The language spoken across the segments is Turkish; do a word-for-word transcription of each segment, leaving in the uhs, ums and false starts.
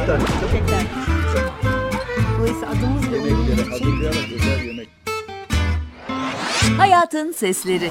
Tek tane. Tek tane. Dolayısıyla adımız ve Yemeklere oyunumuz için hazırlayarak özel yemek. Hayatın Sesleri.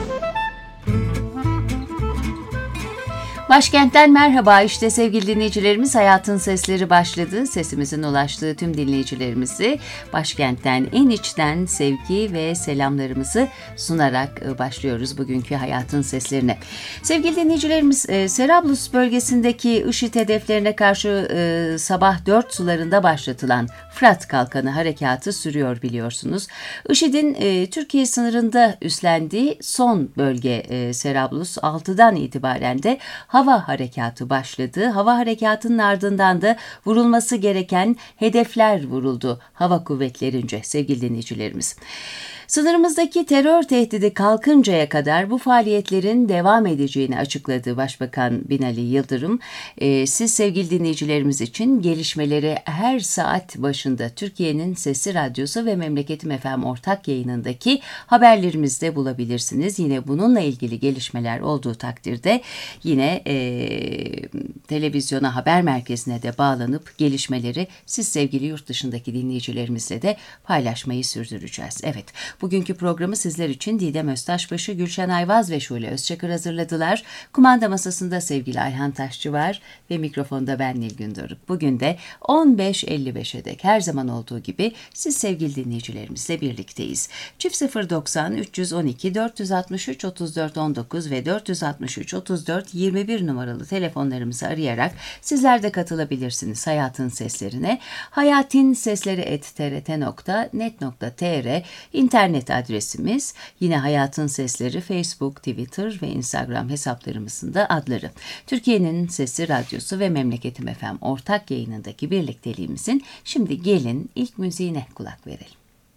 Başkentten merhaba. İşte sevgili dinleyicilerimiz, Hayatın Sesleri başladı. Sesimizin ulaştığı tüm dinleyicilerimizi başkentten en içten sevgi ve selamlarımızı sunarak başlıyoruz bugünkü Hayatın Seslerine. Sevgili dinleyicilerimiz, Serablus bölgesindeki IŞİD hedeflerine karşı sabah dört sularında başlatılan Fırat Kalkanı harekatı sürüyor biliyorsunuz. IŞİD'in Türkiye sınırında üstlendiği son bölge Serablus, altıdan itibaren de hava harekatı başladı. Hava harekatının ardından da vurulması gereken hedefler vuruldu hava kuvvetlerince sevgili dinleyicilerimiz. Sınırımızdaki terör tehdidi kalkıncaya kadar bu faaliyetlerin devam edeceğini açıkladı Başbakan Binali Yıldırım. Ee, siz sevgili dinleyicilerimiz için gelişmeleri her saat başında Türkiye'nin Sesi Radyosu ve Memleketim F M ortak yayınındaki haberlerimizde bulabilirsiniz. Yine bununla ilgili gelişmeler olduğu takdirde yine e, televizyona, haber merkezine de bağlanıp gelişmeleri siz sevgili yurt dışındaki dinleyicilerimizle de paylaşmayı sürdüreceğiz. Evet. Bugünkü programı sizler için Didem Öztaşbaşı, Gülşen Ayvaz ve Şule Özçakır hazırladılar. Kumanda masasında sevgili Ayhan Taşçı var ve mikrofonda ben Nilgün Doruk. Bugün de on beş elli beşe dek her zaman olduğu gibi siz sevgili dinleyicilerimizle birlikteyiz. Çift sıfır doksan üç yüz on iki dört yüz altmış üç otuz dört on dokuz ve dört yüz altmış üç otuz dört yirmi bir numaralı telefonlarımızı arayarak sizler de katılabilirsiniz Hayatın Seslerine. hayatinsesleri et t r t nokta net nokta t r internet İnternet adresimiz, yine Hayatın Sesleri Facebook, Twitter ve Instagram hesaplarımızın da adları. Türkiye'nin Sesi Radyosu ve Memleketim F M ortak yayınındaki birlikteliğimizin şimdi gelin ilk müziğine kulak verelim.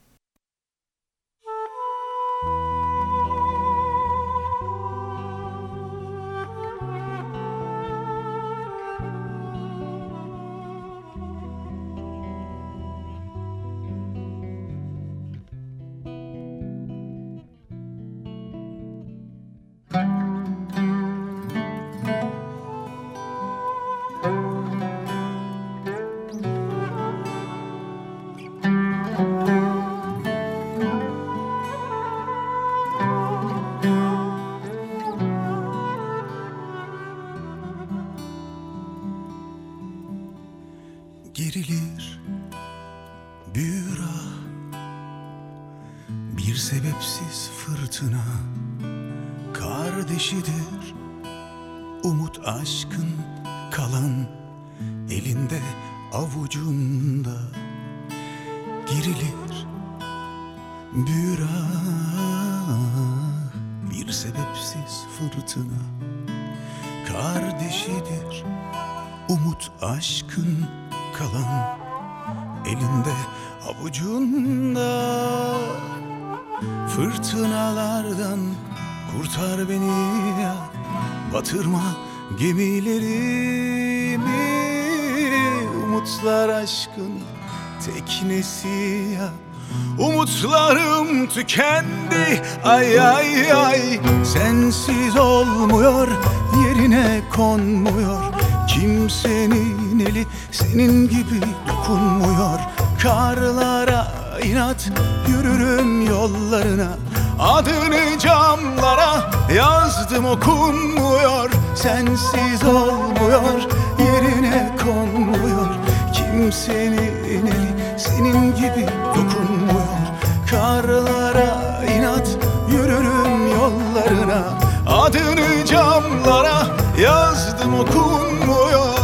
Gerilir büyür ah, bir sebepsiz fırtına kardeşidir umut aşkın kalan elinde avucunda. Gerilir büyür ah, bir sebepsiz fırtına kardeşidir umut aşkın kalan elinde avucunda. Fırtınalardan kurtar beni ya, batırma gemilerimi. Umutlar aşkın teknesi ya, umutlarım tükendi. Ay ay ay, sensiz olmuyor, yerine konmuyor. Kimsenin eli senin gibi dokunmuyor. Karlara inat yürürüm yollarına, adını camlara yazdım okunmuyor. Sensiz olmuyor, yerine konmuyor. Kimsenin eli senin gibi dokunmuyor. Karlara inat yürürüm yollarına, adını camlara yazdım okunmuyor.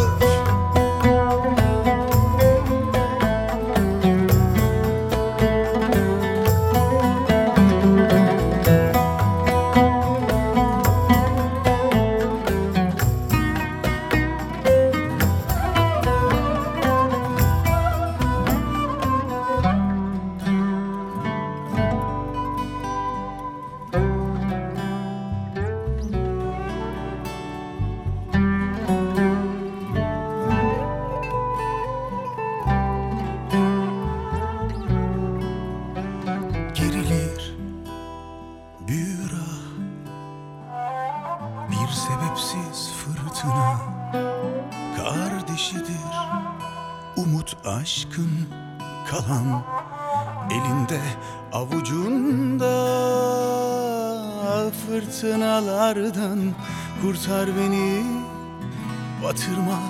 Bir sebepsiz fırtına kardeşidir umut aşkın kalan elinde avucunda. Fırtınalardan kurtar beni, batırma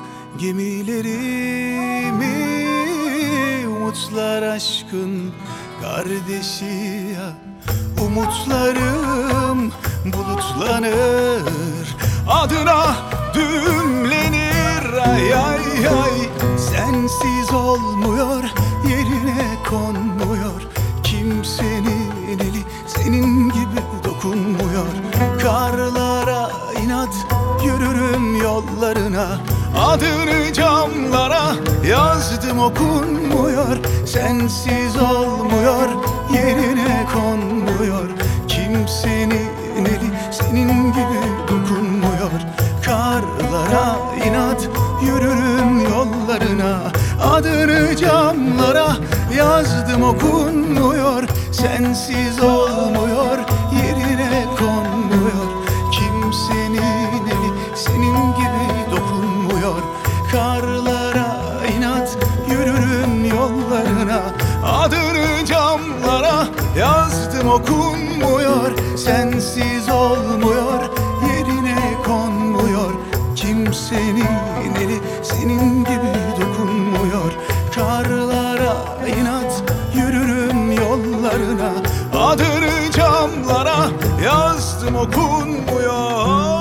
gemilerimi. Umutlar aşkın kardeşi ya, umutlarım bulutlanır, adına düğümlenir. Ay ay ay, sensiz olmuyor, yerine konmuyor. Kimsenin eli senin gibi dokunmuyor. Karlara inat yürürüm yollarına, adını camlara yazdım okunmuyor. Sensiz olmuyor, yerine konmuyor. Kimsenin eli senin gibi dokunmuyor. Karlara inat yürürüm yollarına, adını camlara yazdım okunmuyor. Sensiz olmuyor, yerine konmuyor. Kimsenin eli senin gibi dokunmuyor. Karlara inat yürürüm yollarına, adını camlara yazdım okunmuyor. Sensiz olmuyor, yerine konmuyor. Kimsenin eli senin gibi dokunmuyor. Karlara inat yürürüm yollarına, adını camlara yazdım okunmuyor.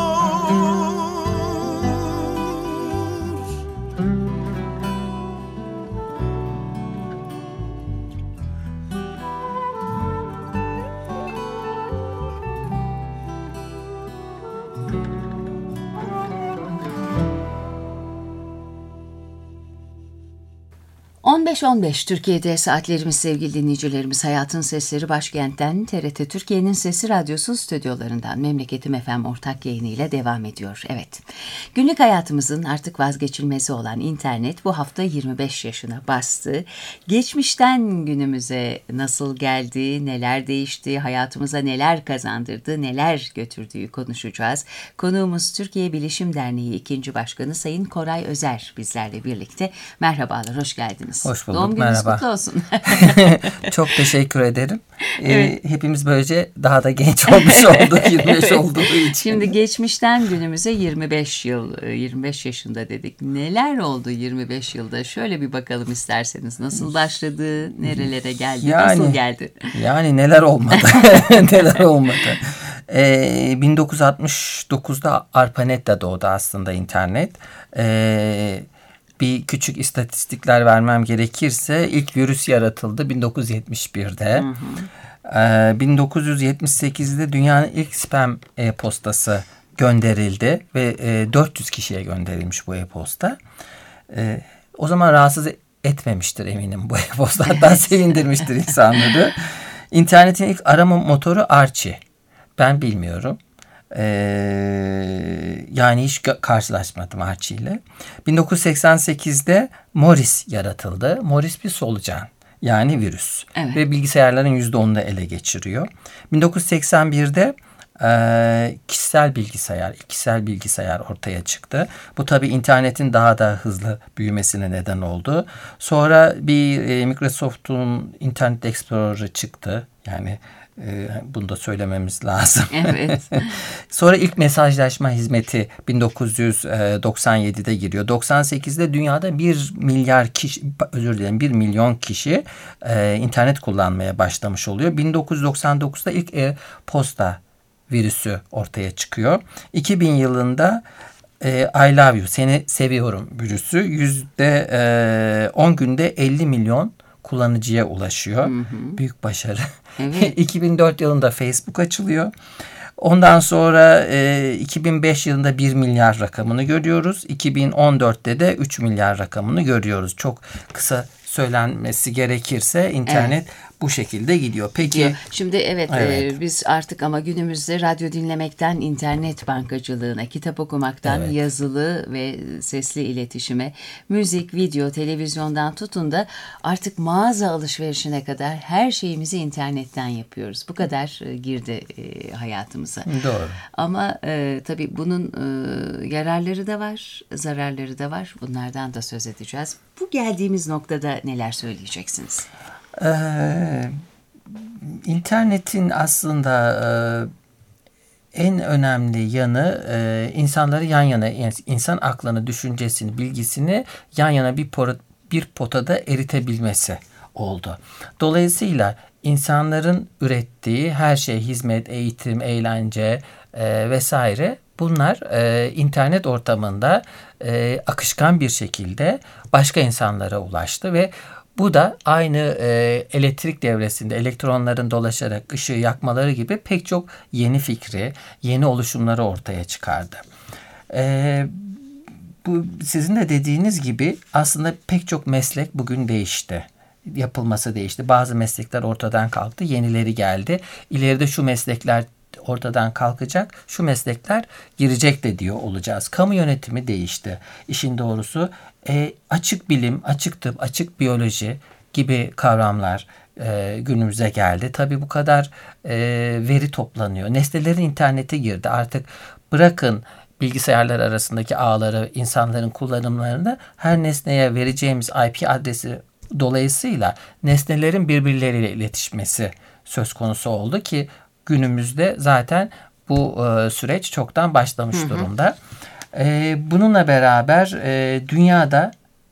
on beş on beş Türkiye'de saatlerimiz sevgili dinleyicilerimiz. Hayatın Sesleri başkentten T R T Türkiye'nin Sesi Radyosu stüdyolarından Memleketim F M ortak yayınıyla devam ediyor. Evet, günlük hayatımızın artık vazgeçilmezi olan internet bu hafta yirmi beş yaşına bastı. Geçmişten günümüze nasıl geldi, neler değişti, hayatımıza neler kazandırdı, neler götürdüğü konuşacağız. Konuğumuz Türkiye Bilişim Derneği ikinci Başkanı Sayın Koray Özer bizlerle birlikte. Merhabalar, hoş geldiniz. Hoş bulduk, Doğum gününüz merhaba. kutlu olsun. Çok teşekkür ederim. Evet. Ee, hepimiz böylece daha da genç olmuş olduk yirmi beş olduğu için. Şimdi geçmişten günümüze yirmi beş yıl, yirmi beş yaşında dedik. Neler oldu yirmi beş yılda? Şöyle bir bakalım isterseniz. Nasıl başladı, nerelere geldi, Yani, nasıl geldi? Yani neler olmadı, neler olmadı. Ee, bin dokuz yüz altmış dokuzda ARPANET'te doğdu aslında internet. Ee, Bir küçük istatistikler vermem gerekirse ilk virüs yaratıldı bin dokuz yüz yetmiş birde. Hı hı. Ee, bin dokuz yüz yetmiş sekizde dünyanın ilk spam e-postası gönderildi ve e, dört yüz kişiye gönderilmiş bu e-posta. E, o zaman rahatsız etmemiştir eminim bu e-posta, hatta sevindirmiştir insanları. İnternetin ilk arama motoru Archie. Ben bilmiyorum. Ee, yani hiç karşılaşmadım Archie ile. bin dokuz yüz seksen sekizde Morris yaratıldı. Morris bir solucan, yani virüs. Evet. Ve bilgisayarların yüzde onunu ele geçiriyor. bin dokuz yüz seksen birde e, kişisel bilgisayar, kişisel bilgisayar ortaya çıktı. Bu tabii internetin daha da hızlı büyümesine neden oldu. Sonra bir e, Microsoft'un Internet Explorer'ı çıktı. Yani bunu da söylememiz lazım. Evet. Sonra ilk mesajlaşma hizmeti bin dokuz yüz doksan yedide giriyor. doksan sekizde dünyada bir milyar kişi, özür dilerim bir milyon kişi e, internet kullanmaya başlamış oluyor. bin dokuz yüz doksan dokuzda ilk e-posta virüsü ortaya çıkıyor. iki bin yılında e, I love you, seni seviyorum virüsü yüzde on günde elli milyon kullanıcıya ulaşıyor. Hı hı. Büyük başarı. Evet. iki bin dört yılında Facebook açılıyor. Ondan sonra e, iki bin beş yılında bir milyar rakamını görüyoruz. iki bin on dörtte de üç milyar rakamını görüyoruz. Çok kısa söylenmesi gerekirse internet evet. bu şekilde gidiyor. Peki. Diyor. Şimdi evet, evet. E, biz artık ama günümüzde radyo dinlemekten internet bankacılığına, kitap okumaktan Evet. yazılı ve sesli iletişime, müzik, video, televizyondan tutun da artık mağaza alışverişine kadar her şeyimizi internetten yapıyoruz. Bu kadar e, girdi e, hayatımıza. Doğru. Ama e, tabii bunun e, yararları da var, zararları da var. Bunlardan da söz edeceğiz. Bu geldiğimiz noktada neler söyleyeceksiniz? Ee, internetin aslında e, en önemli yanı e, insanları yan yana, yani insan aklını, düşüncesini, bilgisini yan yana bir, por, bir potada eritebilmesi oldu. Dolayısıyla insanların ürettiği her şey, hizmet, eğitim, eğlence e, vesaire, bunlar e, internet ortamında e, akışkan bir şekilde başka insanlara ulaştı ve bu da aynı e, elektrik devresinde elektronların dolaşarak ışığı yakmaları gibi pek çok yeni fikri, yeni oluşumları ortaya çıkardı. E, bu sizin de dediğiniz gibi aslında pek çok meslek bugün değişti. Yapılması değişti. Bazı meslekler ortadan kalktı, yenileri geldi. İleride şu meslekler ortadan kalkacak, şu meslekler girecek de diyor olacağız. Kamu yönetimi değişti. İşin doğrusu e, açık bilim, açık tıp, açık biyoloji gibi kavramlar e, günümüze geldi. Tabii bu kadar e, veri toplanıyor. Nesnelerin internete girdi. Artık bırakın bilgisayarlar arasındaki ağları, insanların kullanımlarını, her nesneye vereceğimiz I P adresi dolayısıyla nesnelerin birbirleriyle iletişmesi söz konusu oldu ki günümüzde zaten bu e, süreç çoktan başlamış hı hı. durumda. E, bununla beraber e, dünyada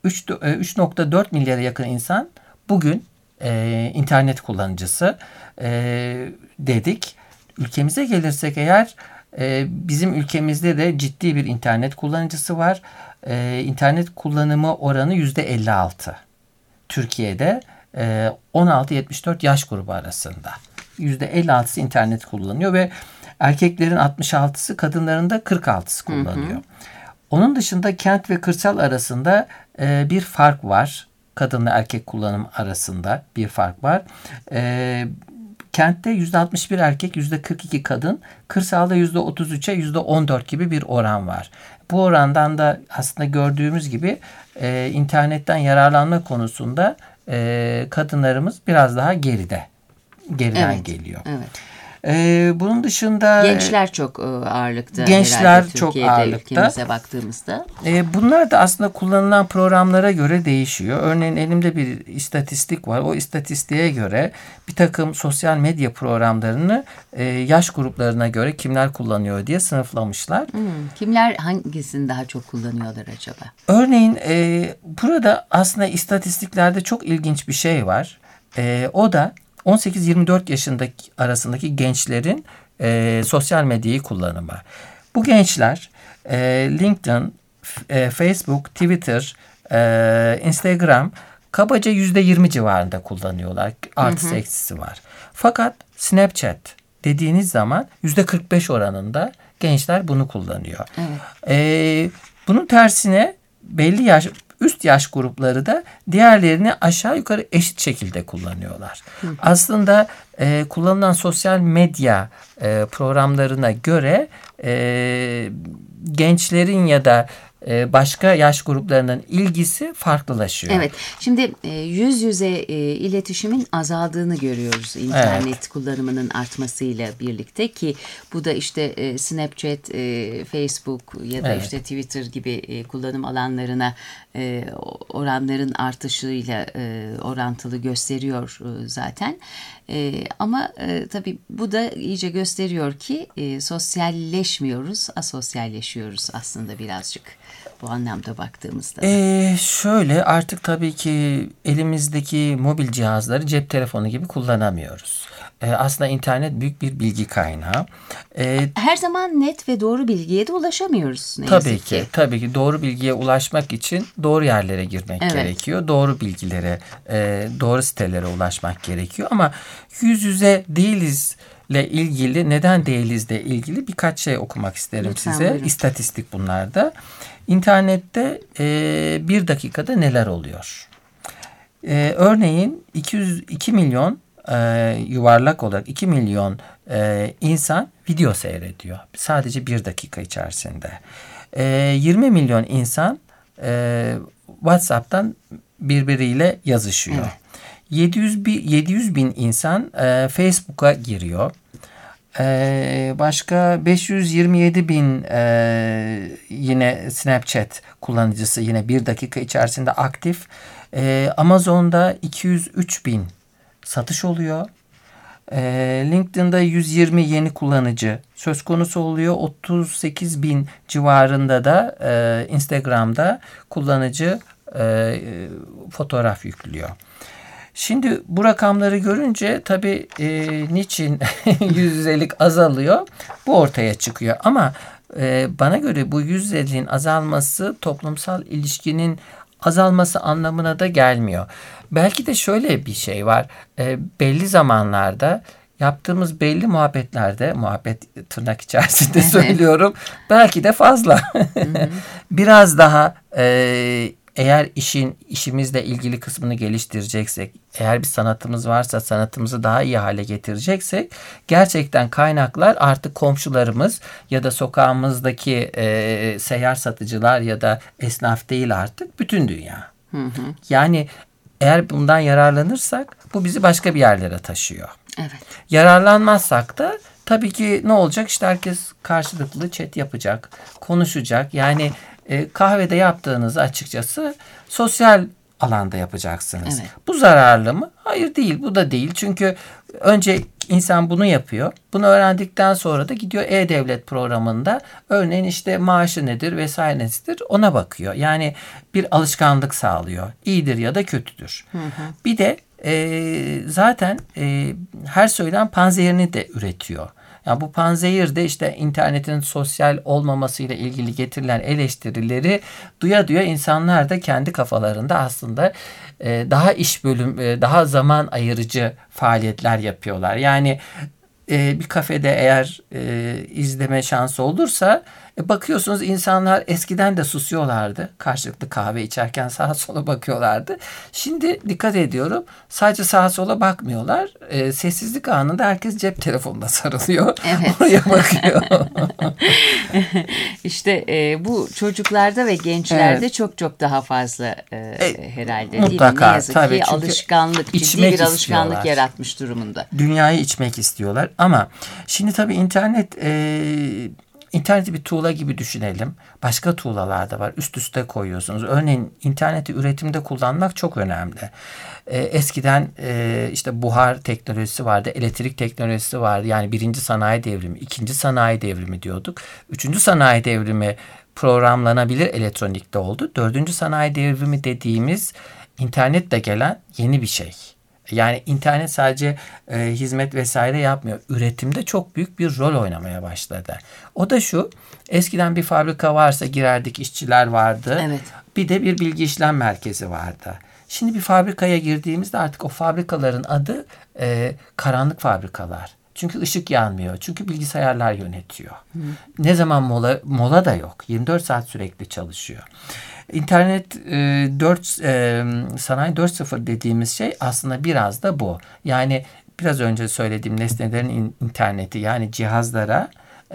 üç nokta dört milyara yakın insan bugün e, internet kullanıcısı e, dedik. Ülkemize gelirsek eğer e, bizim ülkemizde de ciddi bir internet kullanıcısı var. E, internet kullanımı oranı yüzde elli altı. Türkiye'de e, on altı yetmiş dört yaş grubu arasında. yüzde elli altısı internet kullanıyor ve erkeklerin altmış altısı, kadınların da kırk altısı kullanıyor. Hı hı. Onun dışında kent ve kırsal arasında e, bir fark var. Kadınla erkek kullanım arasında bir fark var. E, kentte yüzde altmış bir erkek, yüzde kırk iki kadın, kırsalda yüzde otuz üçe yüzde on dört gibi bir oran var. Bu orandan da aslında gördüğümüz gibi e, internetten yararlanma konusunda e, kadınlarımız biraz daha geride. Geriden evet, geliyor. Evet. Ee, bunun dışında gençler çok ağırlıkta. Gençler çok ağırlıkta. Ülkemize baktığımızda. Ee, bunlar da aslında kullanılan programlara göre değişiyor. Örneğin elimde bir istatistik var. O istatistiğe göre bir takım sosyal medya programlarını e, yaş gruplarına göre kimler kullanıyor diye sınıflamışlar. Hmm, kimler hangisini daha çok kullanıyorlar acaba? Örneğin e, burada aslında istatistiklerde çok ilginç bir şey var. E, o da on sekiz yirmi dört yaşındaki arasındaki gençlerin e, sosyal medyayı kullanımı. Bu gençler e, LinkedIn, e, Facebook, Twitter, e, Instagram kabaca yüzde yirmi civarında kullanıyorlar. Artısı eksisi var. Fakat Snapchat dediğiniz zaman yüzde kırk beş oranında gençler bunu kullanıyor. Evet. E, bunun tersine belli yaş üst yaş grupları da diğerlerini aşağı yukarı eşit şekilde kullanıyorlar. Hı. Aslında e, kullanılan sosyal medya e, programlarına göre e, gençlerin ya da e, başka yaş gruplarının ilgisi farklılaşıyor. Evet. Şimdi e, yüz yüze e, iletişimin azaldığını görüyoruz internet evet. kullanımının artmasıyla birlikte ki bu da işte e, Snapchat, e, Facebook ya da evet. işte Twitter gibi e, kullanım alanlarına e, oranların artışıyla e, orantılı gösteriyor e, zaten. E, ama e, tabii bu da iyice gösteriyor ki e, sosyalleşmiyoruz, asosyalleşiyoruz aslında birazcık. Bu anlamda baktığımızda. Ee, şöyle artık tabii ki elimizdeki mobil cihazları cep telefonu gibi kullanamıyoruz. Ee, aslında internet büyük bir bilgi kaynağı. Ee, Her zaman net ve doğru bilgiye de ulaşamıyoruz. Ne tabii yazık ki, ki. Tabii ki doğru bilgiye ulaşmak için doğru yerlere girmek evet. gerekiyor. Doğru bilgilere, e, doğru sitelere ulaşmak gerekiyor. Ama yüz yüze değiliz ile ilgili, neden değilizle ilgili birkaç şey okumak isterim Lütfen size. Buyurun. İstatistik bunlar da. İnternette e, bir dakikada neler oluyor? E, örneğin iki yüz iki milyon e, yuvarlak olarak iki milyon e, insan video seyrediyor. Sadece bir dakika içerisinde. E, yirmi milyon insan e, WhatsApp'tan birbiriyle yazışıyor. Evet. yedi yüz bin insan e, Facebook'a giriyor. Ee, başka beş yüz yirmi yedi bin e, yine Snapchat kullanıcısı yine bir dakika içerisinde aktif. Ee, Amazon'da iki yüz üç bin satış oluyor. Ee, LinkedIn'da yüz yirmi yeni kullanıcı söz konusu oluyor. otuz sekiz bin civarında da e, Instagram'da kullanıcı e, fotoğraf yüklüyor. Şimdi bu rakamları görünce tabii e, niçin yüzdelik azalıyor? Bu ortaya çıkıyor. Ama e, bana göre bu yüzdeliğin azalması toplumsal ilişkinin azalması anlamına da gelmiyor. Belki de şöyle bir şey var. E, belli zamanlarda yaptığımız belli muhabbetlerde, muhabbet tırnak içerisinde söylüyorum, belki de fazla. Biraz daha e, eğer işin işimizle ilgili kısmını geliştireceksek, eğer bir sanatımız varsa sanatımızı daha iyi hale getireceksek, gerçekten kaynaklar artık komşularımız ya da sokağımızdaki e, seyyar satıcılar ya da esnaf değil, artık bütün dünya. Hı hı. Yani eğer bundan yararlanırsak bu bizi başka bir yerlere taşıyor. Evet. Yararlanmazsak da tabii ki ne olacak? İşte herkes karşılıklı chat yapacak, konuşacak. Yani e, kahvede yaptığınızı açıkçası sosyal alanda yapacaksınız. Evet. Bu zararlı mı? Hayır, değil. Bu da değil. Çünkü önce insan bunu yapıyor. Bunu öğrendikten sonra da gidiyor E-Devlet programında örneğin işte maaşı nedir vesaire nedir ona bakıyor. Yani bir alışkanlık sağlıyor. İyidir ya da kötüdür. Hı hı. Bir de e, zaten e, her söylem panzehirini de üretiyor. Yani bu panzehir de işte internetin sosyal olmamasıyla ilgili getirilen eleştirileri duya duya insanlar da kendi kafalarında aslında e, daha iş bölüm, e, daha zaman ayırıcı faaliyetler yapıyorlar. Yani e, bir kafede eğer e, izleme şansı olursa e, bakıyorsunuz insanlar eskiden de susuyorlardı. Karşılıklı kahve içerken sağa sola bakıyorlardı. Şimdi dikkat ediyorum, sadece sağa sola bakmıyorlar. E, sessizlik anında herkes cep telefonuna sarılıyor. Evet. Oraya bakıyor. İşte e, bu çocuklarda ve gençlerde evet. çok çok daha fazla e, e, herhalde. Mutlaka. Değil mi? Ne yazık tabii, ki alışkanlık, ciddi bir alışkanlık istiyorlar. Yaratmış durumunda. Dünyayı içmek istiyorlar. Ama şimdi tabii internet e, İnterneti bir tuğla gibi düşünelim. Başka tuğlalar da var. Üst üste koyuyorsunuz. Örneğin interneti üretimde kullanmak çok önemli. Ee, eskiden e, işte buhar teknolojisi vardı. Elektrik teknolojisi vardı. Yani birinci sanayi devrimi, ikinci sanayi devrimi diyorduk. Üçüncü sanayi devrimi programlanabilir elektronikte oldu. Dördüncü sanayi devrimi dediğimiz internetle gelen yeni bir şey. Yani internet sadece e, hizmet vesaire yapmıyor. Üretimde çok büyük bir rol oynamaya başladı. O da şu: eskiden bir fabrika varsa girerdik, işçiler vardı. Evet. Bir de bir bilgi işlem merkezi vardı. Şimdi bir fabrikaya girdiğimizde artık o fabrikaların adı e, karanlık fabrikalar. Çünkü ışık yanmıyor. Çünkü bilgisayarlar yönetiyor. Hı. Ne zaman mola mola da yok. yirmi dört saat sürekli çalışıyor. İnternet e, dört e, sanayi dört nokta sıfır dediğimiz şey aslında biraz da bu. Yani biraz önce söylediğim nesnelerin in, interneti, yani cihazlara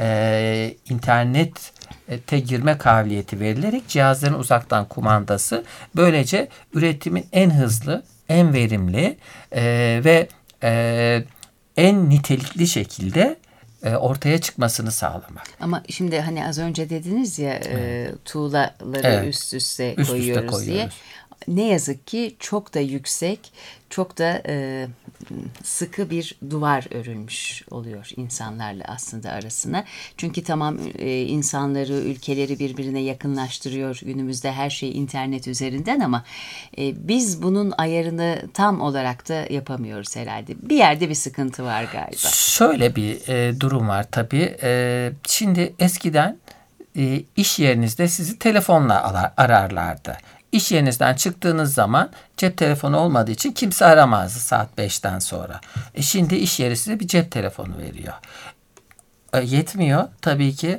e, internete girme kabiliyeti verilerek cihazların uzaktan kumandası, böylece üretimin en hızlı, en verimli e, ve e, en nitelikli şekilde ortaya çıkmasını sağlamak. Ama şimdi hani az önce dediniz ya evet. e, tuğlaları evet. üst üste üst koyuyoruz, üste koyuyoruz diye. Ne yazık ki çok da yüksek, çok da e, sıkı bir duvar örülmüş oluyor insanlarla aslında arasına. Çünkü tamam e, insanları, ülkeleri birbirine yakınlaştırıyor günümüzde her şey internet üzerinden, ama e, biz bunun ayarını tam olarak da yapamıyoruz herhalde. Bir yerde bir sıkıntı var galiba. Şöyle bir e, durum var tabii. E, şimdi eskiden e, iş yerinizde sizi telefonla ararlardı. İş yerinizden çıktığınız zaman cep telefonu olmadığı için kimse aramazdı saat beşten sonra. E şimdi iş yeri size bir cep telefonu veriyor. E, yetmiyor tabii ki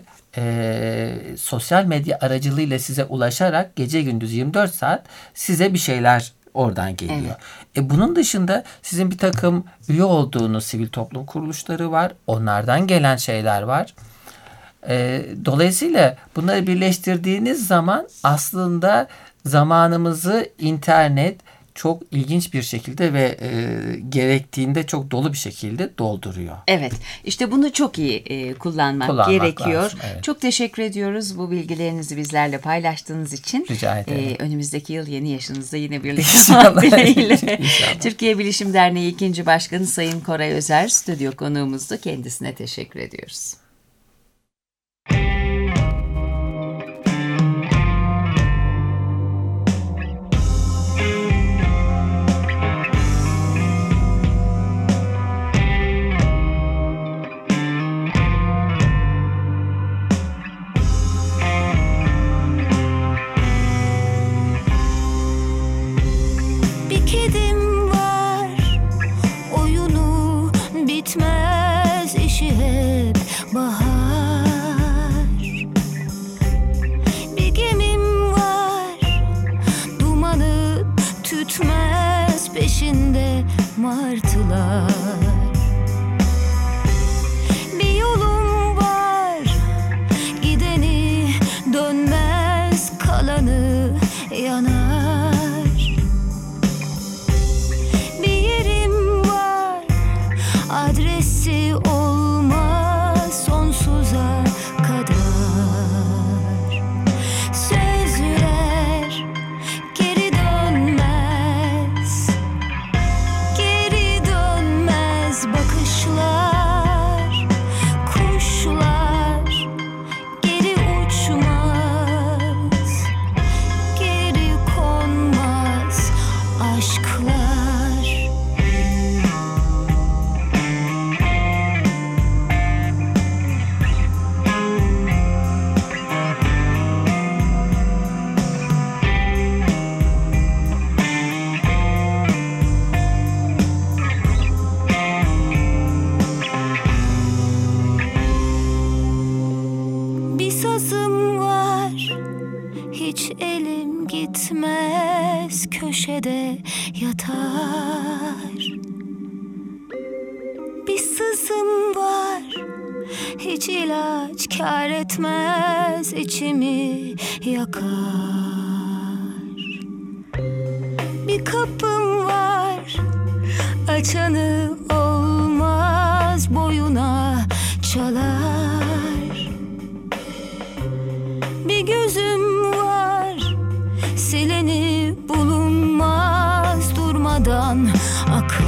e, sosyal medya aracılığıyla size ulaşarak gece gündüz yirmi dört saat size bir şeyler oradan geliyor. Evet. E bunun dışında sizin bir takım üye olduğunuz sivil toplum kuruluşları var. Onlardan gelen şeyler var. E, dolayısıyla bunları birleştirdiğiniz zaman aslında zamanımızı internet çok ilginç bir şekilde ve e, gerektiğinde çok dolu bir şekilde dolduruyor. Evet, işte bunu çok iyi e, kullanmak, Kullanmak gerekiyor. lazım, evet. Çok teşekkür ediyoruz bu bilgilerinizi bizlerle paylaştığınız için. Rica ederim. E, önümüzdeki yıl yeni yaşınızda yine birlikte İnşallah. olmak dileğiyle. İnşallah. Türkiye Bilişim Derneği ikinci Başkanı Sayın Koray Özer stüdyo konuğumuzdu. Kendisine teşekkür ediyoruz. Bitmez işi hep bahar. Bir gemim var, dumanı tütmez, peşinde martılar. Bir yolum var, gideni dönmez, kalanı yanar. Adresi olmaz sonsuza kadar. Sözler geri dönmez, geri dönmez bakışlar. Kuşlar geri uçmaz, geri konmaz aşklar. Hiç elim gitmez, köşede yatar. Bir sızım var, hiç ilaç kâr etmez, içimi yakar. Bir kapım var, açanı olmaz, boyuna çalar. Bir gözüm var, sileni bulunmaz, durmadan akar.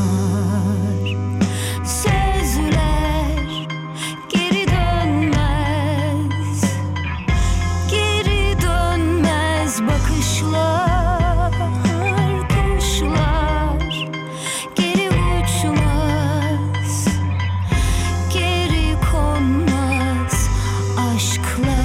Sözler geri dönmez, geri dönmez bakışlar. Kuşlar geri uçmaz, geri konmaz aşklar.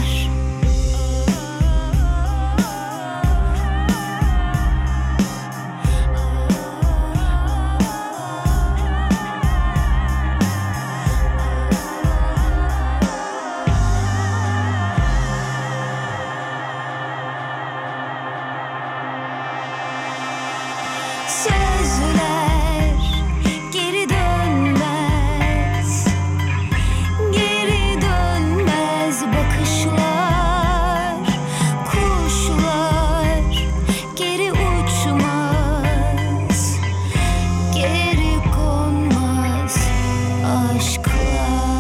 Sözler geri dönmez, geri dönmez bakışlar. Kuşlar geri uçmaz, geri konmaz aşklar.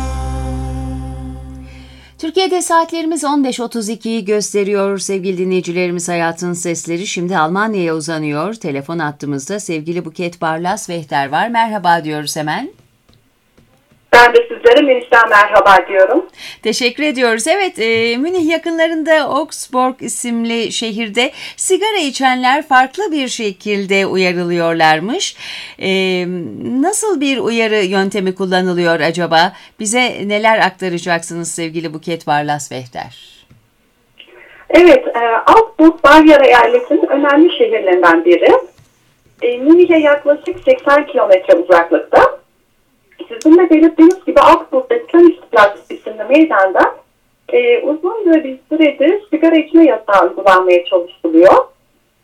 Türkiye'de saatlerimiz on beş otuz ikiyi gösteriyor. Sevgili dinleyicilerimiz, Hayatın Sesleri şimdi Almanya'ya uzanıyor. Telefon hattımızda sevgili Buket Barlas Vehter var. Merhaba diyoruz hemen. Ben de sizlere Münih'ten merhaba diyorum. Teşekkür ediyoruz. Evet, e, Münih yakınlarında Augsburg isimli şehirde sigara içenler farklı bir şekilde uyarılıyorlarmış. E, nasıl bir uyarı yöntemi kullanılıyor acaba? Bize neler aktaracaksınız sevgili Buket Barlas Vehter? Evet, e, Augsburg, Bavyera eyaletinin önemli şehirlerinden biri. E, Münih'e yaklaşık seksen kilometre uzaklıkta. Sizin de belirttiğiniz gibi Augsburg'daki Königsplatz isimli meydanda e, uzun bir süredir sigara içme yasağı uygulanmaya çalışılıyor.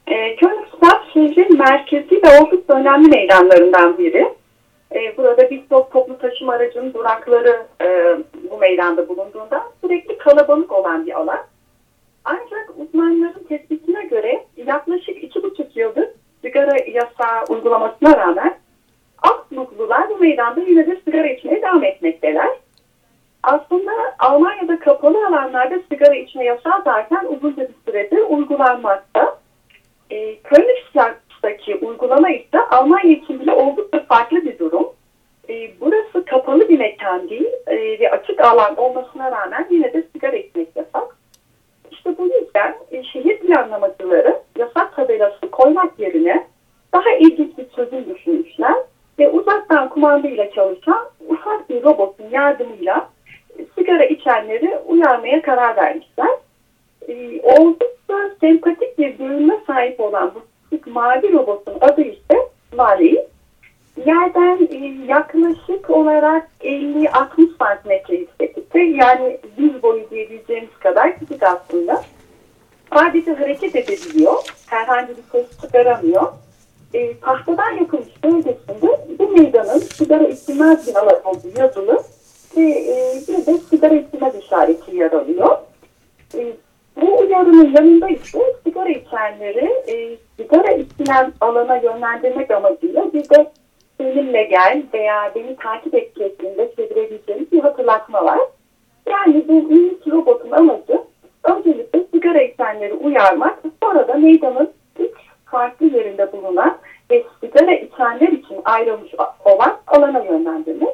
E, Königsberg şehrin merkezi ve oldukça önemli meydanlarından biri. E, burada birçok toplu taşıma aracının durakları e, bu meydanda bulunduğundan sürekli kalabalık olan bir alan. Ancak uzmanların tespitine göre yaklaşık iki buçuk yıldır sigara yasağı uygulamasına rağmen Augsburglular bu meydanda yine de sigara içmeye devam etmekteler. Aslında Almanya'da kapalı alanlarda sigara içme yasağı zaten uzunca bir süredir uygulanmakta. E, Königsberg'daki uygulama ise Almanya için bile oldukça farklı bir durum. E, burası kapalı bir mekan değil e, ve açık alan olmasına rağmen yine de sigara içmek yasak. İşte bu yüzden e, şehir planlamacıları yasak tabelası koymak yerine daha ilginç bir çözüm düşünmüşler ve uzaktan kumandayla çalışan ufak bir robotun yardımıyla e, sigara içenleri uyarmaya karar vermişler. E, oldukça sempatik bir görünüme sahip olan bu küçük mavi robotun adı ise Mali. Yerden e, yaklaşık olarak elli altmış santimetre yükseklikte, yani diz boyu diyebileceğimiz kadar küçük aslında. Sadece hareket edebiliyor, herhangi bir ses çıkaramıyor. E, tahtadan yapılmış bölgesinde bu meydanın sigara içilmez bir alan olduğu yazılı ve e, bir de sigara içilmez işareti yer alıyor. E, bu uyarının yanında ise sigara içenleri e, sigara içilen alana yönlendirmek amacıyla bir de benimle gel veya beni takip et şeklinde çevirebileceğimiz bir hatırlatma var. Yani bu minik robotun amacı öncelikle sigara içenleri uyarmak, sonra da meydanın üç farklı yerinde bulunan ve sigara içenler için ayrılmış olan alana yönlendirmek.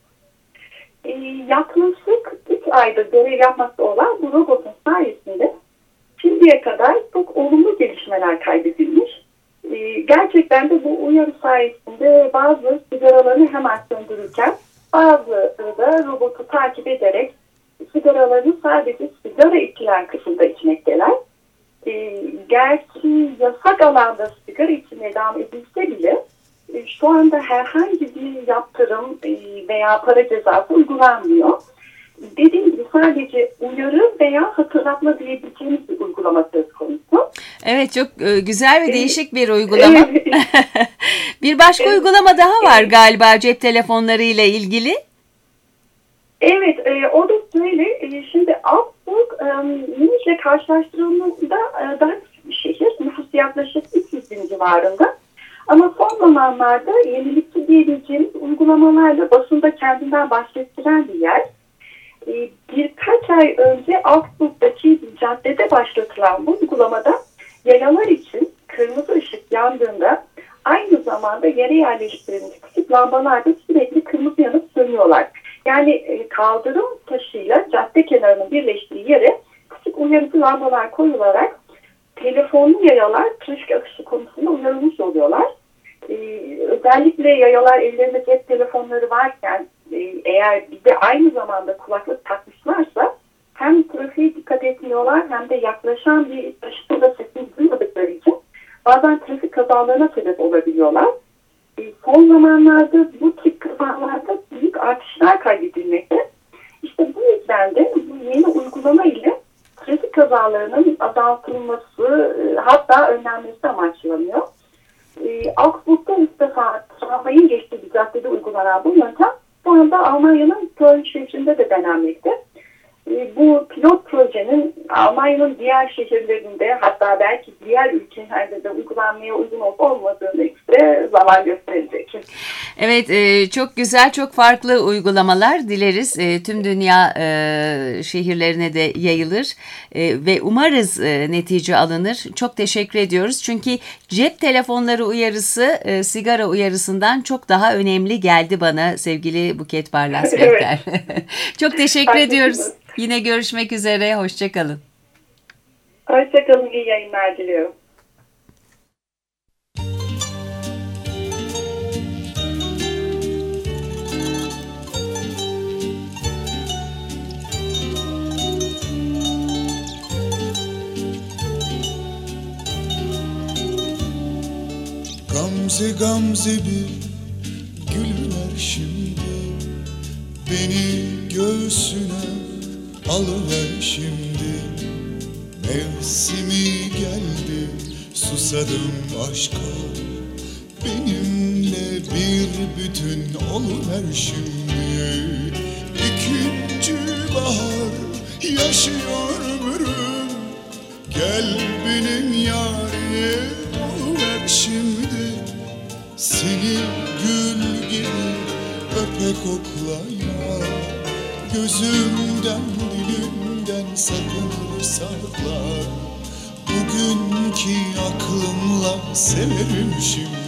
Ee, yaklaşık üç aydır görev yapmakta olan bu robotun sayesinde şimdiye kadar çok olumlu gelişmeler kaydedilmiş. Ee, gerçekten de bu uyarı sayesinde bazı sigaralarını hemen söndürürken bazıları da robotu takip ederek sigaralarını sadece sigara içilen kısımda içmekteler. E, gerçi yasak alanda sigara içmeye devam edilse bile e, şu anda herhangi bir yaptırım e, veya para cezası uygulanmıyor. Dediğim gibi sadece uyarı veya hatırlatma diyebileceğimiz bir uygulama söz konusu. Evet, çok güzel ve değişik bir uygulama. Bir başka evet. uygulama daha var evet. galiba cep telefonları ile ilgili. Evet, e, o da şöyle, e, şimdi Augsburg e, Münih'le karşılaştırıldığında e, daha küçük bir şehir, nüfusu yaklaşık üç yüz bin civarında. Ama son zamanlarda yenilikçi diyebileceğimiz uygulamalarla basında kendinden bahsettiren bir yer. E, birkaç ay önce Augsburg'daki bir caddede başlatılan bu uygulamada yayalar için kırmızı ışık yandığında aynı zamanda yere yerleştirilmiş küçük lambalarda sürekli kırmızı yanıp sönüyorlar. Yani kaldırım taşıyla cadde kenarının birleştiği yere küçük uyarıcı lambalar koyularak telefonlu yayalar trafik akışı konusunda uyarılmış oluyorlar. Ee, özellikle yayalar ellerinde cep telefonları varken e, eğer bir de aynı zamanda kulaklık takmışlarsa hem trafiğe dikkat etmiyorlar hem de yaklaşan bir taşıtında sesini duymadıkları için bazen trafik kazalarına sebep olabiliyorlar. Son zamanlarda bu tip kazalarda büyük artışlar kaydedilmekte. İşte bu yüzden de bu yeni uygulama ile trafik kazalarının azaltılması, hatta önlenmesi amaçlanıyor. E, Augsburg'da ilk defa tramvayın geçtiği bir caddede uygulanan bu yöntem şu anda Almanya'nın Köln şehrinde de denenmekte. E, bu pilot projenin Almanya'nın diğer şehirlerinde, hatta belki diğer ülkelerde de uygulanmaya uygun olup olmadığını işte zaman gösterecek. Evet, e, çok güzel, çok farklı uygulamalar dileriz. E, tüm dünya e, şehirlerine de yayılır e, ve umarız e, netice alınır. Çok teşekkür ediyoruz. Çünkü cep telefonları uyarısı e, sigara uyarısından çok daha önemli geldi bana sevgili Buket Barlas Bekler. Evet. Çok teşekkür ediyoruz. Yine görüşmek üzere. Hoşçakalın. Hoşçakalın. İyi yayınlar diliyorum. Gamze gamze bir gül ver şimdi, beni göğsüne alıver şimdi. Mevsimi geldi susadım aşka. Benimle bir bütün oluver şimdi. İkinci bahar yaşıyor ömrüm. Gel benim yarim oluver şimdi. Seni gül gibi öpe koklaya, gözümden dilimden sakınır saklar. Bugünkü aklımla severim şimdi.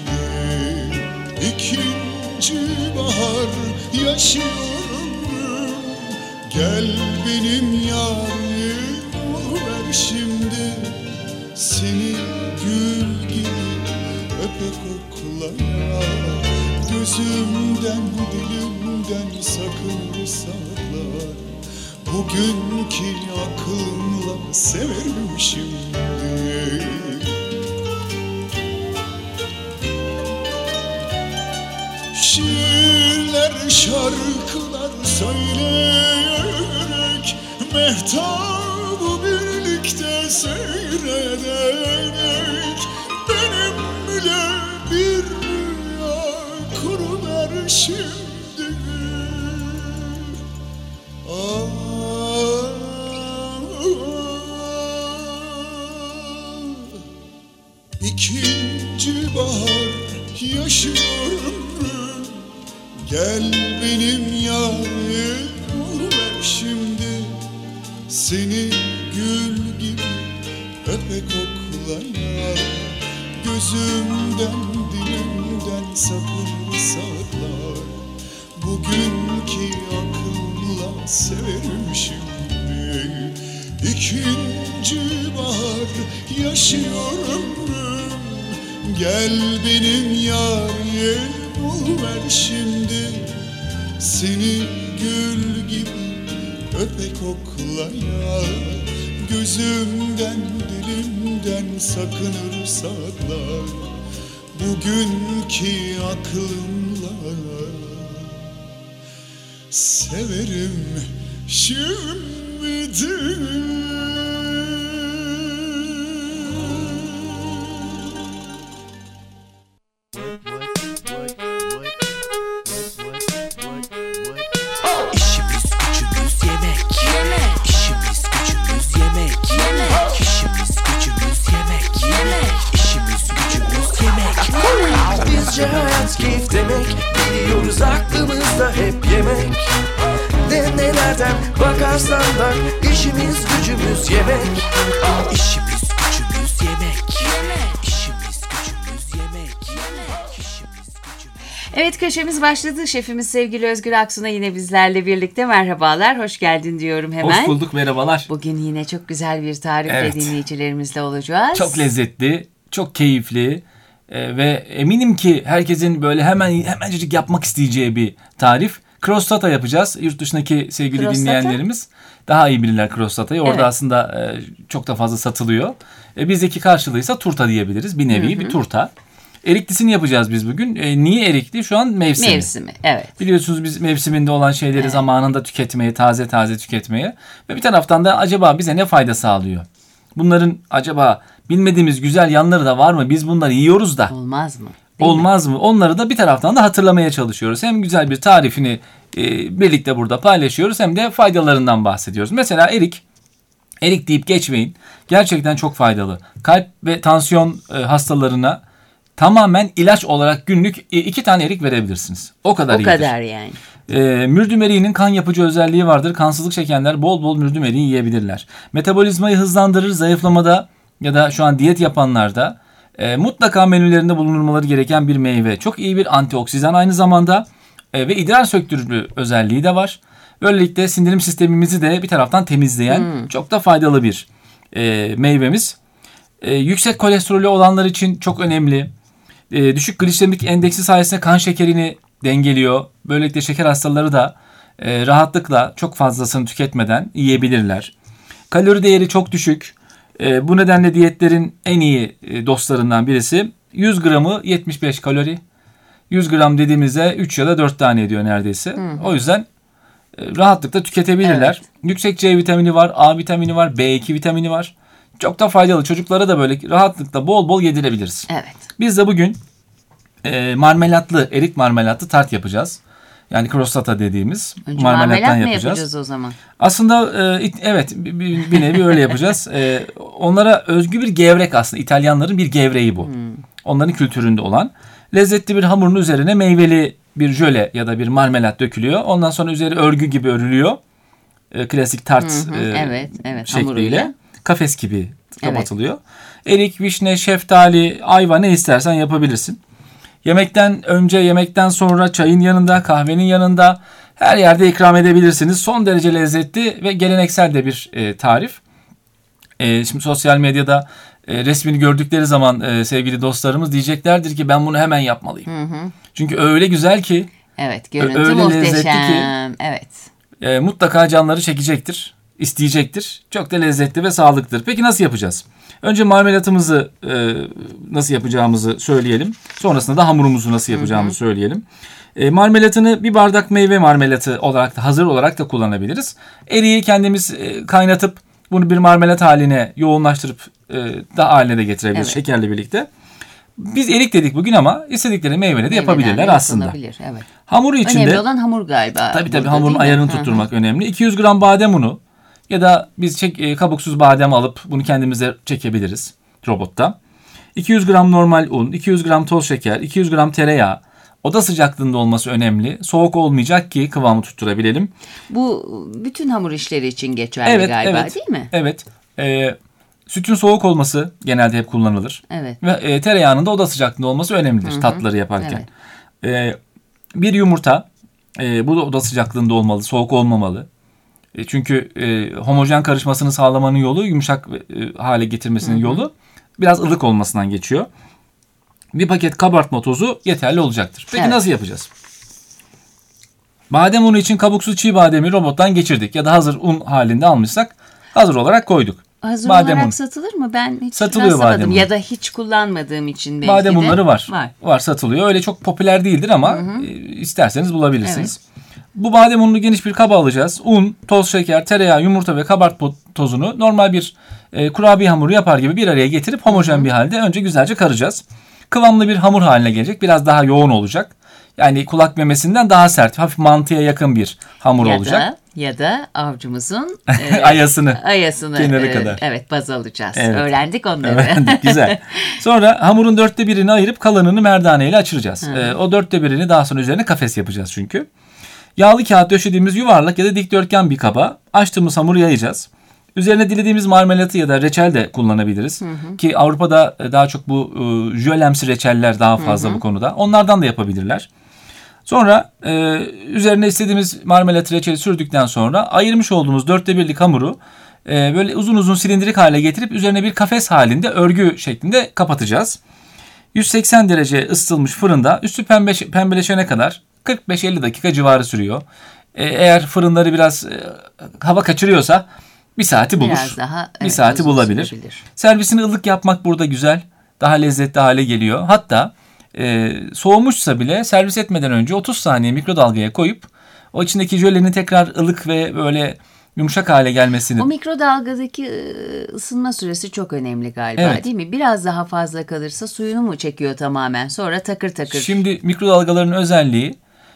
İkinci bahar yaşıyor ömrüm. Gel benim yarim oluver şimdi. Seni gül gibi öpe koklaya, gözümden dilimden sakınır saklar. Bugünkü aklımla severim şimdi. Şiirler, şarkılar söyleyerek, mehtabı birlikte seyrederek, benimle bir rüya kuruver şimdi. Ah, İkinci bahar yaşıyor ömrüm. Gel benim yarim oluver şimdi. Seni gül gibi öpe koklaya, gözümden dilimden sakın saklar. Bugünkü aklımla severim şimdi. İkinci bahar yaşıyor ömrüm. Gel benim yarim oluver şimdi. Seni gül gibi öpe koklaya, gözümden dilimden sakınır saklar. Bugünkü aklımla severim şimdi. Hayat keyif demek, biliyoruz aklımızda hep yemek. Ne nelerden bakarsan bak, işimiz gücümüz yemek. İşimiz gücümüz yemek. İşimiz gücümüz yemek. İşimiz gücümüz. Evet, köşemiz başladı. Şefimiz sevgili Özgür Aksun'a yine bizlerle birlikte. Merhabalar, hoş geldin diyorum hemen. Hoş bulduk, merhabalar. Bugün yine çok güzel bir tarifle Evet. dinleyicilerimizle olacağız. Çok lezzetli, çok keyifli. Ee, ve eminim ki herkesin böyle hemen hemencecik yapmak isteyeceği bir tarif. Crostata yapacağız. Yurt dışındaki sevgili Crostata? dinleyenlerimiz daha iyi bilirler crostata'yı. Orada Evet. aslında e, çok da fazla satılıyor. E, bizdeki karşılığıysa turta diyebiliriz. Bir nevi, hı hı, bir turta. Eriklisini yapacağız biz bugün. E, niye erikli? Şu an mevsimi. Mevsimi, evet. Biliyorsunuz biz mevsiminde olan şeyleri Evet. zamanında tüketmeye, taze taze tüketmeye ve bir taraftan da acaba bize ne fayda sağlıyor? Bunların acaba bilmediğimiz güzel yanları da var mı? Biz bunları yiyoruz da. Olmaz mı? Değil Olmaz mi? Onları da bir taraftan da hatırlamaya çalışıyoruz. Hem güzel bir tarifini e, birlikte burada paylaşıyoruz, hem de faydalarından bahsediyoruz. Mesela erik. Erik deyip geçmeyin. Gerçekten çok faydalı. Kalp ve tansiyon e, hastalarına tamamen ilaç olarak günlük e, iki tane erik verebilirsiniz. O kadar O iyidir. kadar yani. E, mürdüm eriğinin kan yapıcı özelliği vardır. Kansızlık çekenler bol bol mürdüm eriği yiyebilirler. Metabolizmayı hızlandırır, zayıflamada ya da şu an diyet yapanlarda e, mutlaka menülerinde bulundurmaları gereken bir meyve. Çok iyi bir antioksidan aynı zamanda e, ve idrar söktürücü özelliği de var. Böylelikle sindirim sistemimizi de bir taraftan temizleyen hmm. çok da faydalı bir e, meyvemiz. E, yüksek kolesterolü olanlar için çok önemli. E, düşük glisemik endeksi sayesinde kan şekerini dengeliyor. Böylelikle şeker hastaları da e, rahatlıkla çok fazlasını tüketmeden yiyebilirler. Kalori değeri çok düşük. E, bu nedenle diyetlerin en iyi e, dostlarından birisi. yüz gramı yetmiş beş kalori. yüz gram dediğimizde üç ya da dört tane ediyor neredeyse. Hı. O yüzden e, rahatlıkla tüketebilirler. Evet. Yüksek C vitamini var, A vitamini var, B iki vitamini var. Çok da faydalı. Çocuklara da böyle rahatlıkla bol bol yedirebiliriz. Evet. Biz de bugün e, marmelatlı, erik marmelatlı tart yapacağız. Yani crostata dediğimiz Önce marmelattan marmelat mı yapacağız. yapacağız o zaman? Aslında e, it- evet bir, bir nevi öyle yapacağız. E, onlara özgü bir gevrek aslında. İtalyanların bir gevreği bu. Onların kültüründe olan. Lezzetli bir hamurun üzerine meyveli bir jöle ya da bir marmelat dökülüyor. Ondan sonra üzeri örgü gibi örülüyor. E, klasik tart Hı hı, e, evet, evet, şekliyle. hamuruyla. Kafes gibi kapatılıyor. Erik, vişne, şeftali, ayva ne istersen yapabilirsin. Yemekten önce, yemekten sonra, çayın yanında, kahvenin yanında her yerde ikram edebilirsiniz. Son derece lezzetli ve geleneksel de bir e, tarif. E, şimdi sosyal medyada e, resmini gördükleri zaman e, sevgili dostlarımız diyeceklerdir ki ben bunu hemen yapmalıyım. Hı hı. Çünkü öyle güzel ki, Evet, görüntü öyle lezzetli muhteşem. Evet. e, mutlaka canları çekecektir, isteyecektir. Çok da lezzetli ve sağlıklıdır. Peki nasıl yapacağız? Önce marmelatımızı e, nasıl yapacağımızı söyleyelim. Sonrasında da hamurumuzu nasıl yapacağımızı söyleyelim. E, marmelatını bir bardak meyve marmelatı olarak da hazır olarak da kullanabiliriz. Eriği kendimiz e, kaynatıp bunu bir marmelat haline yoğunlaştırıp e, da haline de getirebiliriz Evet. şekerle birlikte. Biz erik dedik bugün ama istedikleri meyveyle de yapabilirler Meyvelerle aslında. yapılabilir, evet. Hamuru içinde Önemli olan hamur galiba. tabii tabii burada, hamurun değil mi? ayarını Hı hı. tutturmak önemli. iki yüz gram badem unu ya da biz çek, e, kabuksuz badem alıp bunu kendimize çekebiliriz robotta. iki yüz gram normal un, iki yüz gram toz şeker, iki yüz gram tereyağı. Oda sıcaklığında olması önemli. Soğuk olmayacak ki kıvamı tutturabilelim. Bu bütün hamur işleri için geçerli Evet, galiba, evet. değil mi? Evet. E, sütün soğuk olması genelde hep kullanılır. Evet. Ve e, tereyağının da oda sıcaklığında olması önemlidir tatları yaparken. E, bir yumurta, e, bu da oda sıcaklığında olmalı, soğuk olmamalı. E, çünkü e, homojen karışmasını sağlamanın yolu, yumuşak e, hale getirmesinin yolu biraz ılık olmasından geçiyor. Bir paket kabartma tozu yeterli olacaktır. Peki Evet. nasıl yapacağız? Badem unu için kabuksuz çiğ bademi robottan geçirdik ya da hazır un halinde almışsak hazır olarak koyduk. Hazır Badem olarak unu. satılır mı? Ben hiç Satılıyor rastlamadım. badem unu. Ya da hiç kullanmadığım için belki Badem de. unları var. Var. Var satılıyor. Öyle çok popüler değildir ama e, isterseniz bulabilirsiniz. Bu badem ununu geniş bir kaba alacağız. Un, toz şeker, tereyağı, yumurta ve kabartma tozunu normal bir e, kurabiye hamuru yapar gibi bir araya getirip homojen bir halde önce güzelce karacağız. Kıvamlı bir hamur haline gelecek. Biraz daha yoğun olacak. Yani kulak memesinden daha sert, hafif mantıya yakın bir hamur Ya olacak. da, ya da avcumuzun e, Ayasını. ayasını Kenarı e, kadar. evet baz alacağız. Evet. Öğrendik onları. Öğrendik, güzel. Sonra hamurun dörtte birini ayırıp kalanını merdane ile açıracağız. Ee, o dörtte birini daha sonra üzerine kafes yapacağız çünkü. Yağlı kağıt döşediğimiz yuvarlak ya da dikdörtgen bir kaba açtığımız hamuru yayacağız. Üzerine dilediğimiz marmelatı ya da reçel de kullanabiliriz. Hı hı. Ki Avrupa'da daha çok bu e, jölemsi reçeller daha fazla hı hı. bu konuda. Onlardan da yapabilirler. Sonra e, üzerine istediğimiz marmelat reçeli sürdükten sonra ayırmış olduğumuz dörtte birlik hamuru e, böyle uzun uzun silindirik hale getirip üzerine bir kafes halinde örgü şeklinde kapatacağız. yüz seksen derece ısıtılmış fırında üstü pembe, pembeleşene kadar kırk beş elli dakika civarı sürüyor. E, eğer fırınları biraz e, hava kaçırıyorsa bir saati bulur. Biraz daha, bir evet, saati uzun bulabilir. sürebilir. Servisini ılık yapmak burada güzel. Daha lezzetli hale geliyor. Hatta e, soğumuşsa bile servis etmeden önce otuz saniye mikrodalgaya koyup o içindeki jölenin tekrar ılık ve böyle yumuşak hale gelmesini. O mikrodalgadaki ıı, ısınma süresi çok önemli galiba, Evet. değil mi? Biraz daha fazla kalırsa suyunu mu çekiyor tamamen? Sonra takır takır. Şimdi mikrodalgaların özelliği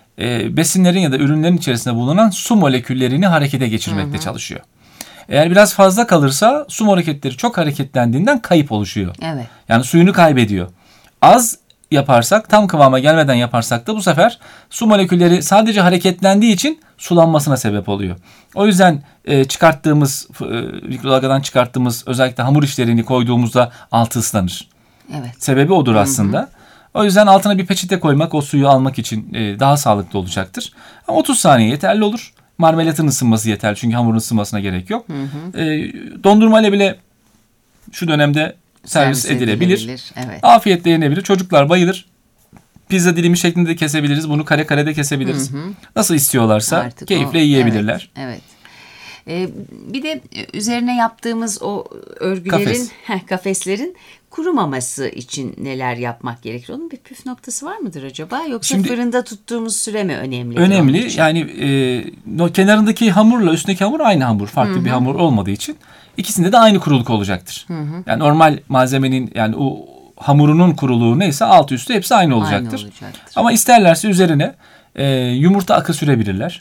e, besinlerin ya da ürünlerin içerisinde bulunan su moleküllerini harekete geçirmekte çalışıyor. Eğer biraz fazla kalırsa su molekülleri çok hareketlendiğinden kayıp oluşuyor. Evet. Yani suyunu kaybediyor. Az yaparsak, tam kıvama gelmeden yaparsak da bu sefer su molekülleri sadece hareketlendiği için sulanmasına sebep oluyor. O yüzden e, çıkarttığımız, e, mikrodalgadan çıkarttığımız özellikle hamur işlerini koyduğumuzda altı ıslanır. Evet. Sebebi odur aslında. Hı hı. O yüzden altına bir peçete koymak o suyu almak için e, daha sağlıklı olacaktır. Ama otuz saniye yeterli olur. Marmelatın ısınması yeterli çünkü hamurun ısınmasına gerek yok. Hı hı. E, dondurmayla bile şu dönemde servis, servis edilebilir. edilebilir. Evet. Afiyetle yenebilir. Çocuklar bayılır. Pizza dilimi şeklinde de kesebiliriz. Bunu kare kare de kesebiliriz. Hı hı. Nasıl istiyorlarsa artık keyifle o, yiyebilirler. Evet. evet. Ee, bir de üzerine yaptığımız o örgülerin, Kafes. heh, kafeslerin kurumaması için neler yapmak gerekir? Onun bir püf noktası var mıdır acaba? Yoksa Şimdi- fırında tuttuğumuz süre mi önemli? Önemli. Yani e, o kenarındaki hamurla üstündeki hamur aynı hamur. Farklı bir hamur olmadığı için ikisinde de aynı kuruluk olacaktır. Yani normal malzemenin yani o hamurunun kuruluğu neyse altı üstü hepsi aynı olacaktır. olacaktır. Ama isterlerse üzerine e, yumurta akı sürebilirler.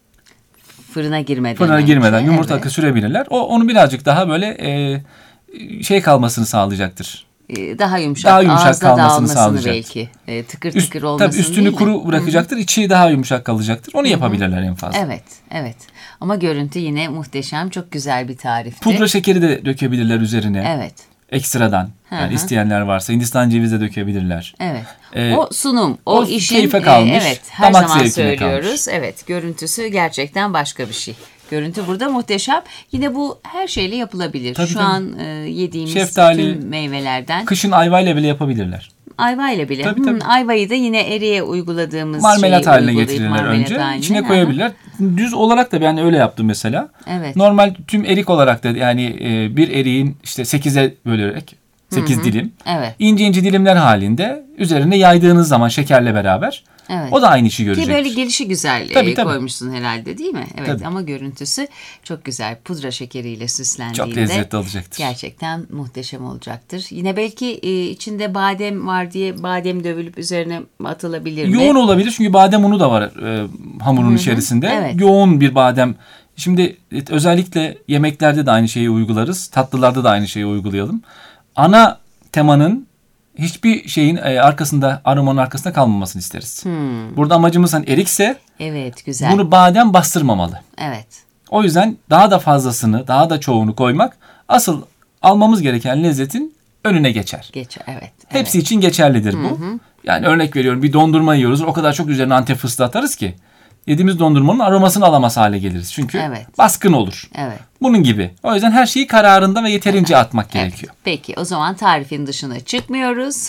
Fırına girmeden Fırına önce, girmeden yumurta evet. akı sürebilirler. O onu birazcık daha böyle e, şey kalmasını sağlayacaktır. Ee, daha yumuşak, Daha yumuşak ağızda kalmasını dağılmasını sağlayacaktır. belki. Ee, tıkır Üst, tıkır olmasını tabii üstünü değil mi? kuru bırakacaktır. İçi daha yumuşak kalacaktır. Onu yapabilirler en fazla. Evet, evet. Ama görüntü yine muhteşem, çok güzel bir tarifti. Pudra şekeri de dökebilirler üzerine. Evet, Ekstradan. Yani hı. isteyenler varsa Hindistan cevizi de dökebilirler. evet. Ee, o sunum, o, o işin, keyfe e, kalmış, evet, her damak zaman zevkine söylüyoruz. kalmış. Evet, görüntüsü gerçekten başka bir şey. Görüntü burada muhteşem. Yine bu her şeyle yapılabilir. Tabii, Şu tabii. an e, yediğimiz Şeftali, tüm meyvelerden. Kışın ayvayla bile yapabilirler. Ayva ile bile. Tabii, Hmm, tabii. ayvayı da yine eriye uyguladığımız Marmelat şeyi haline uygulayıp getirirler marmelat önce. haline. İçine Hı. koyabilirler. Düz olarak da ben öyle yaptım mesela. Evet. Normal tüm erik olarak da yani e, bir eriğin işte sekize bölerek sekiz dilim. Evet. İnce ince dilimler halinde üzerine yaydığınız zaman şekerle beraber Evet. o da aynı işi Ki görecektir. böyle gelişi güzel Tabii, e, tabii. koymuşsun herhalde değil mi? Evet, Tabii. ama görüntüsü çok güzel. Pudra şekeriyle süslendiğinde Çok lezzetli olacaktır. gerçekten muhteşem olacaktır. Yine belki e, içinde badem var diye badem dövülüp üzerine atılabilir mi? Yoğun olabilir çünkü badem unu da var e, hamurun içerisinde. Evet. Yoğun bir badem. Şimdi e, özellikle yemeklerde de aynı şeyi uygularız. Tatlılarda da aynı şeyi uygulayalım. Ana temanın hiçbir şeyin e, arkasında, aromanın arkasında kalmamasını isteriz. Burada amacımız hani erikse Evet, güzel. bunu badem bastırmamalı. Evet. O yüzden daha da fazlasını, daha da çoğunu koymak asıl almamız gereken lezzetin önüne geçer. Geç, evet. Hepsi için geçerlidir bu. Yani örnek veriyorum bir dondurma yiyoruz. O kadar çok üzerine Antep fıstığı atarız ki yediğimiz dondurmanın aromasını alamaz hale geliriz. Çünkü Evet. baskın olur. Evet. Bunun gibi. O yüzden her şeyi kararında ve yeterince atmak gerekiyor. Peki, o zaman tarifin dışına çıkmıyoruz.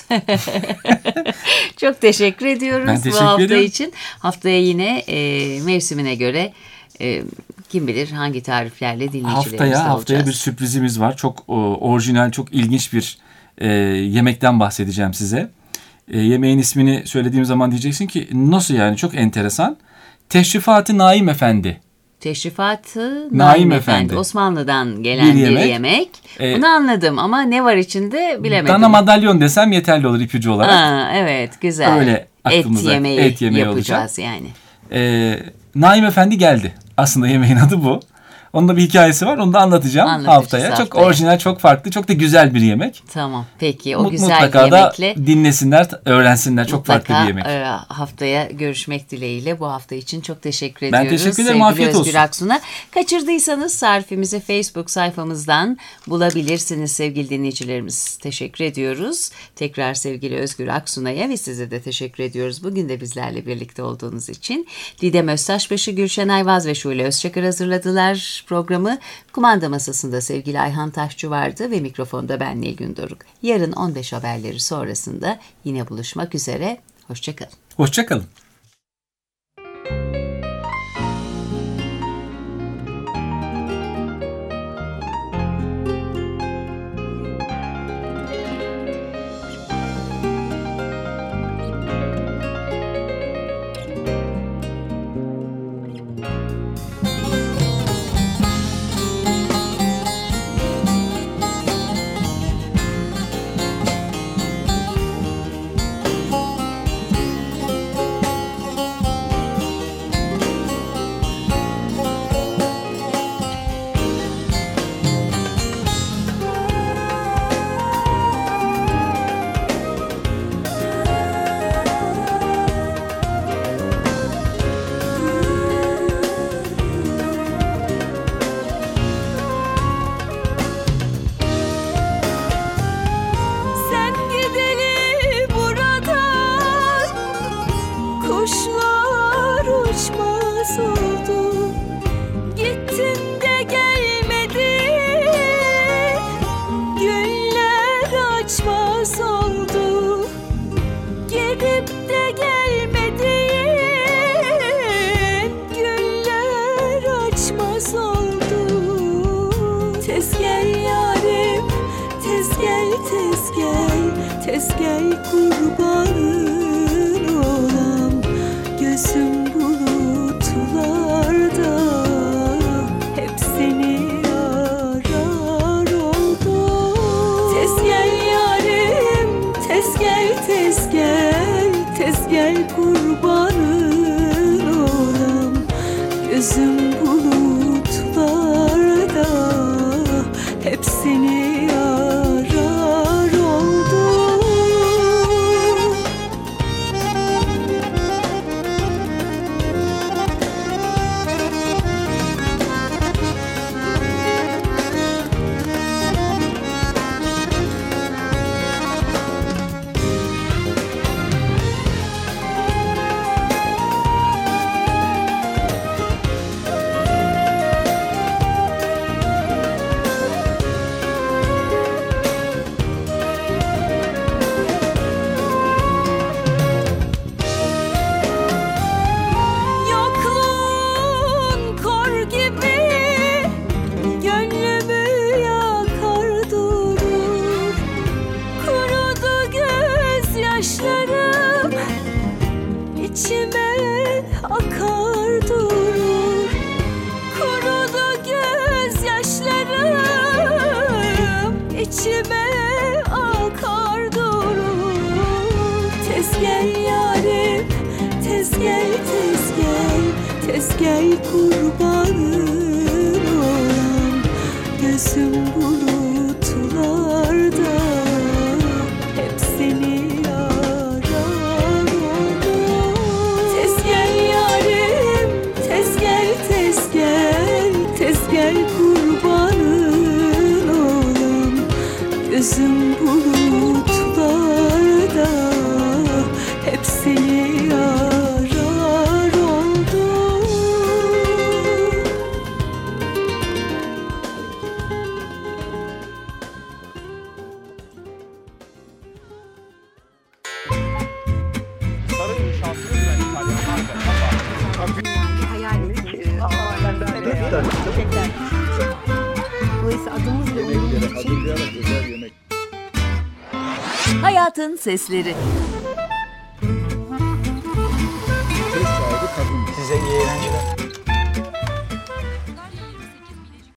Çok teşekkür ediyoruz Ben bu teşekkür hafta ediyorum. için. Haftaya yine e, mevsimine göre e, kim bilir hangi tariflerle dinleyicilerimizle Haftaya haftaya olacağız. bir sürprizimiz var. Çok o, orijinal, çok ilginç bir e, yemekten bahsedeceğim size. E, yemeğin ismini söylediğim zaman diyeceksin ki nasıl yani, çok enteresan. Teşrifat-ı Naim Efendi. Teşrifatı Naim Naim Efendi. Efendi. Osmanlı'dan gelen Bir bir yemek. yemek. Ee, Bunu anladım ama ne var içinde bilemedim. Dana madalyon desem yeterli olur ipucu olarak. Ha, evet, güzel. Öyle et aklımıza- yemeği, et yemeği yapacağız yani. E, Naim Efendi geldi. Aslında yemeğin adı bu. Onun da bir hikayesi var. Onu da anlatacağım Anlatacağız haftaya. Çok haftaya. orijinal, çok farklı, çok da güzel bir yemek. Tamam. Peki, o Mut- güzel Mutlaka yemekle da dinlesinler, öğrensinler. Çok mutlaka, farklı bir yemek. e, haftaya görüşmek dileğiyle. Bu hafta için çok teşekkür Ben ediyoruz. teşekkür ederim, Sevgili afiyet Özgür olsun. Aksu'na. Kaçırdıysanız tarifimizi Facebook sayfamızdan bulabilirsiniz sevgili dinleyicilerimiz. Teşekkür ediyoruz. Tekrar sevgili Özgür Aksu'na'ya ve size de teşekkür ediyoruz. Bugün de bizlerle birlikte olduğunuz için. Didem Öztaşbaşı, Gülşen Ayvaz ve Şule Özçakır hazırladılar programı. Kumanda masasında sevgili Ayhan Taşçı vardı ve mikrofonda ben Nilgün Doruk. Yarın on beş haberleri sonrasında yine buluşmak üzere. Hoşçakalın. Hoşçakalın. tez gel kurbanın olam, gözüm bulutlarda hep seni arar oldum. Tez gel yarim, tez gel, tez gel, tez gel kurbanın olam, gözüm bulutlarda hep seni arar oldum. Yokluğun kor gibi gönlümü yakar durur. Kurudu gözyaşlarım, içime akar durur. Kurudu gözyaşlarım, içime akar durur. Tez gel yarim, tez gel, tez gel, tez gel kurbanın olam, gözüm bulutlarda hep seni arar oldum. Tez gel yarim, tez gel, tez gel, tez gel kurbanın olam, gözüm bulutlarda hep seni arar oldum. Dolayısıyla adımız ve umudumuz için Hayatın Sesleri. Size iyi eğlenceler.